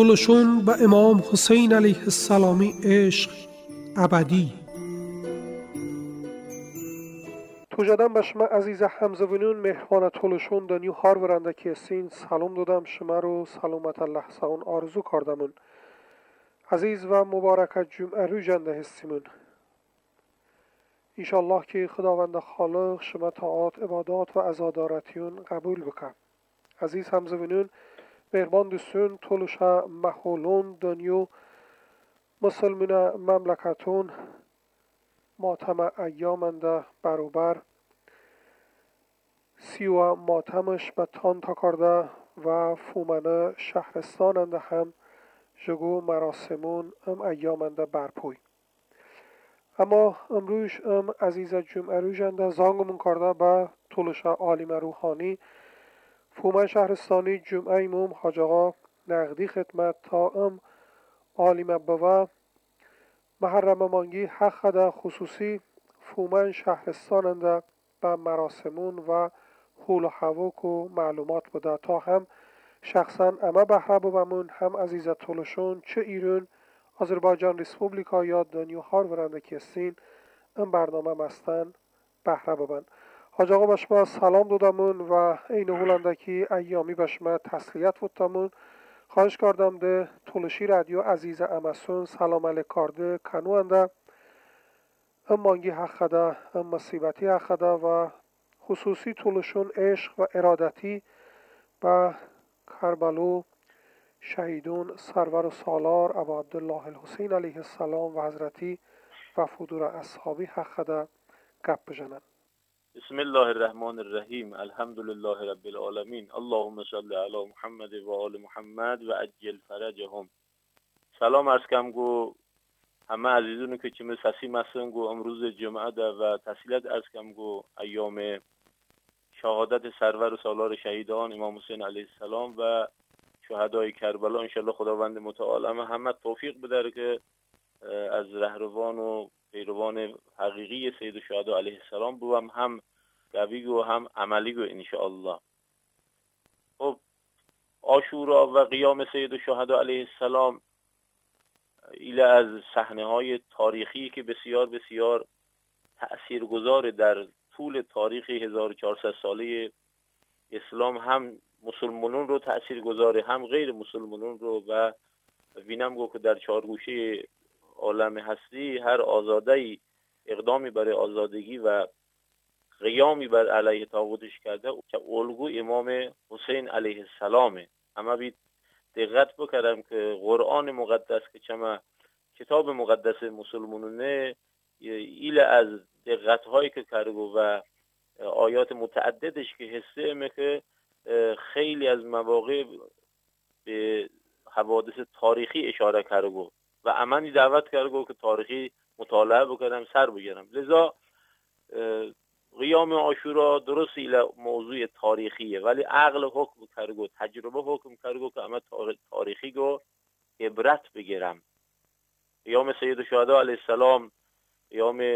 تلشون به امام حسین علیه السلامی عشق ابدی. توجدم به شما عزیز همزبونون مهمان تلشون دنیو هار ورنده که سین سلام دادم شما رو سلامت الله سعون آرزو کردمون. عزیز و مبارک جمعه رو جنده هستیمون. انشالله که خداوند خالق شما طاعات عبادات و عزادارتیون قبول بکن. عزیز همزبونون مهربان دوستون تلوشا محولون دنیو مسلمین مملکتون ماتم ایامنده بروبر سیوا ماتمش به تان تا کرده و فومنه شهرستاننده هم جگو مراسمون ایامنده برپوی. اما امروز عزیز جمعه روزنده زانگمون کرده به تلوشا عالم روحانی فومن شهرستانی جمعه ایموم حاج آقا نقدی خدمت تا عالم بوا محرم مانگی حق خدا خصوصی فومن شهرستاننده به مراسمون و حول و حوک و معلومات بوده تا هم شخصا اما بهره بومون هم عزیز تلشون چه ایران آذربایجان ریسپوبلیکا یا دنیو هار ورنده که سین این برنامه مستن بهره بومن. حاج آقا به شما سلام دادمون و این هولندکی ایامی به شما تسلیت بودتمون. خواهش کردم ده تلشی رادیو عزیز امسون سلام علیک کرده کنونده ام مانگی حق خدا ام مصیبتی حق خدا و خصوصی تلشون عشق و ارادتی به کربلو شهیدون سرور و سالار ابا عبدالله الحسین علیه السلام و حضرتی و فدور اصحابی حق خدا گپ بزنن. بسم الله الرحمن الرحیم الحمد لله رب العالمین اللهم صل علی محمد و آل محمد و عجل فرجهم. سلام عرض کم گو همه عزیزونو که چه مساسی مسن گو امروز جمعه ده و تسلیت عرض کم گو ایام شهادت سرور و سالار شهیدان امام حسین علیه السلام و شهدای کربلا. انشالله خداوند متعال همه توفیق بده که از رهروان و پیروان حقیقی سید الشهدا علیه السلام بوم هم قوی و هم عملی و انشاءالله. خب عاشورا و قیام سید الشهدا علیه السلام ایله از صحنه های تاریخی که بسیار بسیار تأثیرگذار در طول تاریخ 1400 ساله اسلام هم مسلمانون رو تأثیرگذاره هم غیر مسلمانون رو و وینم گو که در چارگوشه عالم هستی هر آزاده‌ای اقدامی برای آزادگی و قیامی بر علیه طاغوتش کرده که الگو امام حسین علیه السلامه. اما بید دقت بکردم که قرآن مقدس که چما کتاب مقدس مسلمانونه ایله از دقت هایی که کرده و آیات متعددش که حسه که خیلی از مواقع به حوادث تاریخی اشاره کرده و امنی دعوت کرده که تاریخی مطالعه بکردم سر بگیرم. لذا قیام عاشورا درست ایله موضوع تاریخیه ولی عقل حکم کرده تجربه حکم کرده که اما تاریخی گو عبرت بگیرم. قیام سید الشهدا علیه السلام قیام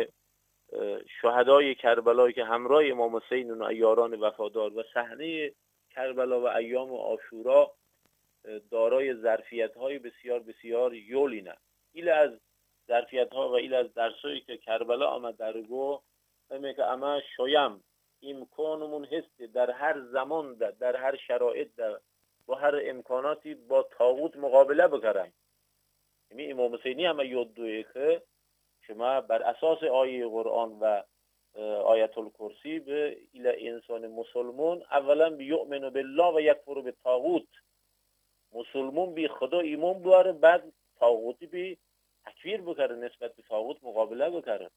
شهدای کربلا که همراه امام حسین و یاران وفادار و صحنه کربلا و ایام عاشورا دارای ظرفیت‌های بسیار بسیار یولینه. ایله از ظرفیت‌ها و ایله از درسایی که کربلا آمد درگو همه که اما شایم امکانمون هست در هر زمان در هر شرایط با هر امکاناتی با طاغوت مقابله بکرم. یعنی امام حسینی همه یاد دویه که شما بر اساس آیه قرآن و آیت الکرسی به ایله انسان مسلمون اولا بیؤمن بالله و یکفر بالطاغوت مسلمون بی خدا ایمان بیاره بعد طاغوتی بی تکفیر بکره نسبت به طاغوت مقابله بکره.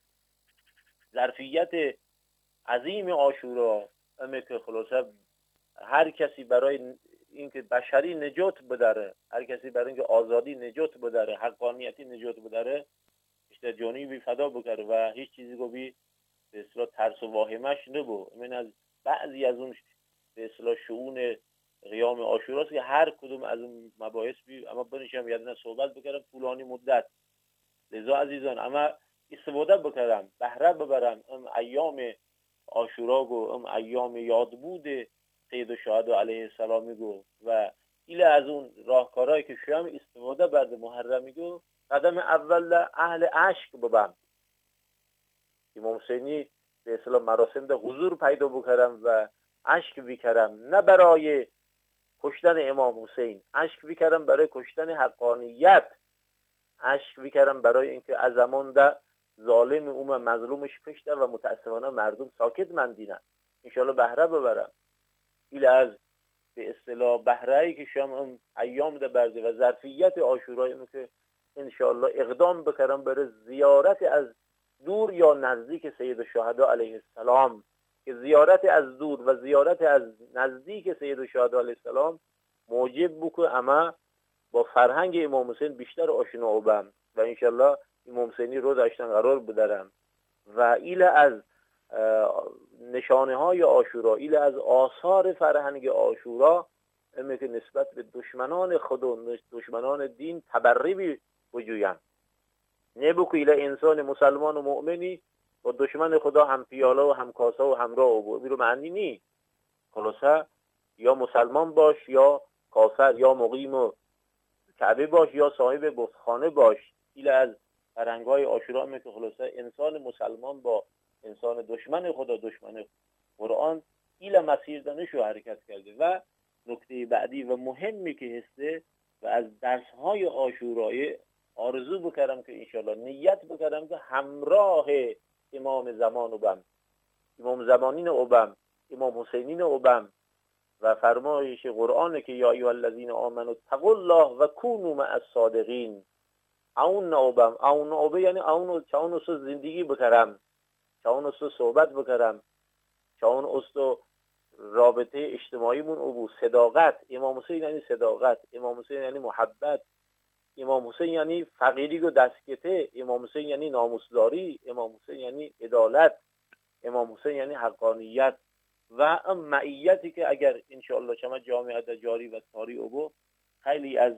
ظرفیت عظیم عاشورا همه که خلاصه هر کسی برای اینکه بشری نجات بداره هر کسی برای اینکه آزادی نجات بداره حقانیتی نجات بداره اشتر جانی بی فدا بکره و هیچ چیزی رو بی به اصطلاح ترس و واهمش نبو. من از بعضی از اون به اصطلاح شؤون قیام عاشوراست که هر کدوم از اون مباحث بی اما بنشم یادنا صحبت بکردم طولانی مدت. لذا عزیزان اما استفاده بکردم بهره ببرم ایام عاشورا گو ایام یاد بود سید الشهدا علیه السلام گو و ایله از اون راهکارهایی که شویم استفاده برده محرمیگو قدم اول اهل عشق ببم. امام حسینی به اصطلاح مراسم ده حضور پیدا بکرم و عشق بیکرم، نه برای کشتن امام حسین، عشق بیکرم برای کشتن حقانیت، عشق بیکرم برای اینکه از زمان ده ظالم مظلومش کشته و متاسفانه مردم ساکت مندینن، انشالله بهره ببرم. ایله از به اصطلاح بهره‌ای که شما ایام ده برده و ظرفیت عاشورای که انشالله اقدام بکرم برای زیارت از دور یا نزدیک سید الشهدا علیه السلام، که زیارت از دور و زیارت از نزدیک سید الشهدا علیه السلام موجب بکو اما با فرهنگ امام حسین بیشتر آشنا بم و انشالله امام حسینی رو داشتن قرار بدارم. و ایله از نشانه های عاشورا، ایله از آثار فرهنگ عاشورا امی که نسبت به دشمنان خود و دشمنان دین تبربی بجویم. نبکو ایله انسان مسلمان و مؤمنی با دشمن خدا هم پیاله و هم کاسه و همراه و بیرو معنی نی. خلاصه یا مسلمان باش یا کافر، یا مقیم و کعبه باش یا صاحب بتخانه باش. ایله از فرهنگ‌های عاشورا می که خلاصه انسان مسلمان با انسان دشمن خدا، دشمن قرآن، ایله مسیر دانش رو حرکت کرده. و نکته بعدی و مهمی که هسته و از درس‌های عاشورایی آرزو بکرم که انشالله نیت بکرم که همراه امام زمان اوبم، امام زمانین اوبم، امام حسینین اوبم و فرمایش قرآن که یا ایها الذین آمنوا اتقوا الله و کونوا مع الصادقین. اون اوبم، اون اوبه یعنی اون چون است زندگی بکرم، چون است صحبت بکرم، چون است رابطه اجتماعی مون او صداقت. امام حسین یعنی صداقت، امام حسین یعنی محبت، امام حسین یعنی فقیری و دستکته، امام حسین یعنی ناموسداری، امام حسین یعنی عدالت، امام حسین یعنی حقانیت و معیتی که اگر انشاءالله شما جامعه جاری و ساری او خیلی از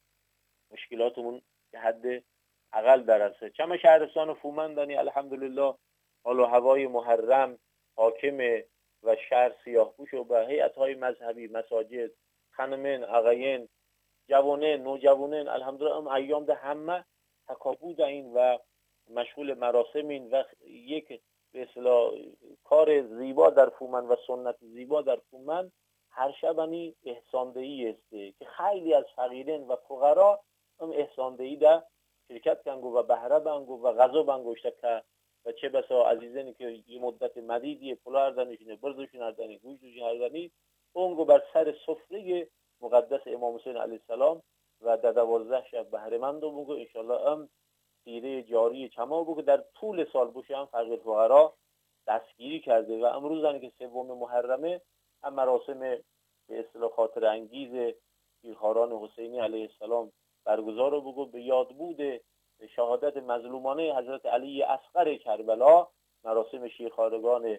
مشکلاتمون که حد اقل برسه. چما شهرستان فومندانی الحمدلله حال و هوای محرم حاکمه و شهر سیاه‌پوش و به هیئت‌های مذهبی، مساجد، خانمین، آقایین، جوانین، نوجوانین الحمدلله ایام ده همه تکاپو این و مشغول مراسمین و یک به اصطلاح کار زیبا در فومن و سنت زیبا در فومن هر شبانی احساندهی است که خیلی از فقیرین و فقرا هم احساندهی ده شرکت کنگو و بهره بنگو و غذا بنگوشته که و چه بسا عزیزانی که یه مدت مدیدی پلو اردنشونه برزشون اردنی گوشتوشون اردنی اونگو بر سر سفره مقدس امام حسین علیه السلام و در 12 شب بهره مند بگو انشالله هم سیره جاری چما بگو در طول سال بوشه هم فقیر فقرا دستگیری کرده و امروز که 3 محرمه هم مراسم به اصطلاح خاطر انگیز شیرخواران حسینی علیه السلام برگزار رو بگو به یاد بود شهادت مظلومانه حضرت علی اصغر کربلا. مراسم شیرخوارگان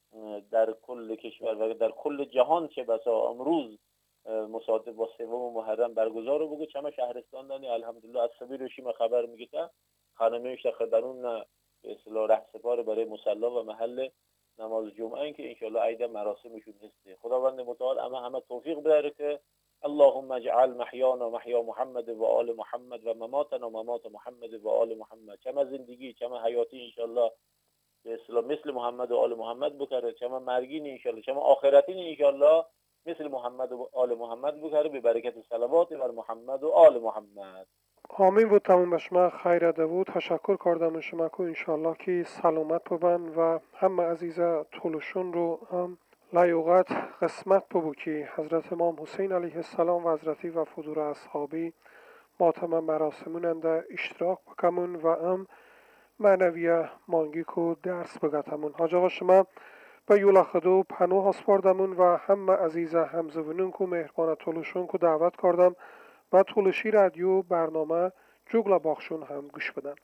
در کل کشور و در کل جهان چه بسا امروز مصادف با 3 محرم برگزار رو بگو. چما شهرستان دانی الحمدلله از سبیل روشیم خبر میگه خانمیش درون به اصطلاح رهسپار برای مصلا و محل نماز جمعه که انشالله عید مراسمشون هسته. خداوند متعال همه توفیق بده که اللهم اجعل محیانا محیا محمد و آل محمد و مماتنا ممات محمد و آل محمد. چما زندگی چما حیاتی انشالله به اصطلاح مثل محمد و آل محمد بکره، چما مرگین انشالله، چما آخرتین انشالله مثل محمد و آل محمد بکره به برکت صلوات بر محمد و آل محمد. آمین بود. تمام بشما خیر بود. تشکر کردم شما که انشالله که سلامت ببن و همه عزیزه طولشون رو هم لایوقت قسمت ببو که حضرت امام حسین علیه السلام و حضرتی و فدور اصحابی ماتم مراسمون انده اشتراک بکمون و هم معنویه مانگی که درس بگتمون. حاج آقا شما به یولا خدو پنوه هسپاردمون و همه عزیزه همزبونون که مهربانه طولشون که دعوت کردم و طولشی رادیو برنامه جوگلا باخشون هم گوش بدن.